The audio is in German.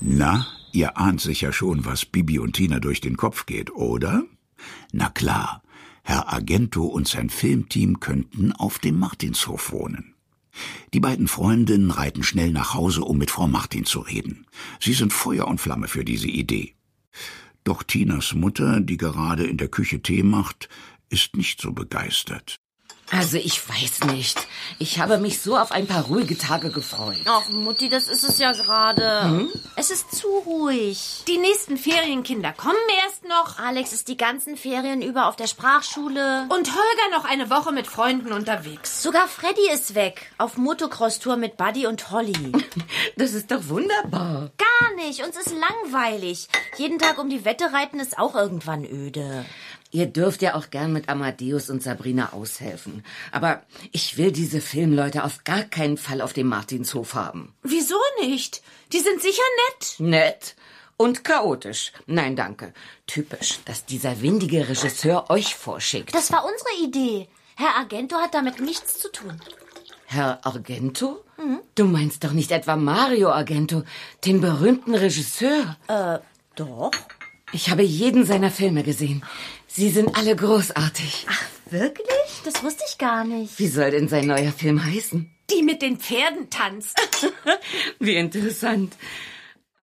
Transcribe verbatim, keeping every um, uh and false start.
Na, ihr ahnt sicher schon, was Bibi und Tina durch den Kopf geht, oder? Na klar, Herr Argento und sein Filmteam könnten auf dem Martinshof wohnen. Die beiden Freundinnen reiten schnell nach Hause, um mit Frau Martin zu reden. Sie sind Feuer und Flamme für diese Idee. Doch Tinas Mutter, die gerade in der Küche Tee macht, ist nicht so begeistert. Also ich weiß nicht. Ich habe mich so auf ein paar ruhige Tage gefreut. Ach Mutti, das ist es ja gerade. Hm? Es ist zu ruhig. Die nächsten Ferienkinder kommen erst noch. Alex ist die ganzen Ferien über auf der Sprachschule. Und Holger noch eine Woche mit Freunden unterwegs. Sogar Freddy ist weg. Auf Motocross-Tour mit Buddy und Holly. Das ist doch wunderbar. Gar nicht. Uns ist langweilig. Jeden Tag um die Wette reiten ist auch irgendwann öde. Ihr dürft ja auch gern mit Amadeus und Sabrina aushelfen. Aber ich will diese Filmleute auf gar keinen Fall auf dem Martinshof haben. Wieso nicht? Die sind sicher nett. Nett und chaotisch. Nein, danke. Typisch, dass dieser windige Regisseur euch vorschickt. Das war unsere Idee. Herr Argento hat damit nichts zu tun. Herr Argento? Mhm. Du meinst doch nicht etwa Mario Argento, den berühmten Regisseur? Äh, doch. Ich habe jeden seiner Filme gesehen. Sie sind alle großartig. Ach, wirklich? Das wusste ich gar nicht. Wie soll denn sein neuer Film heißen? Die mit den Pferden tanzt. Wie interessant.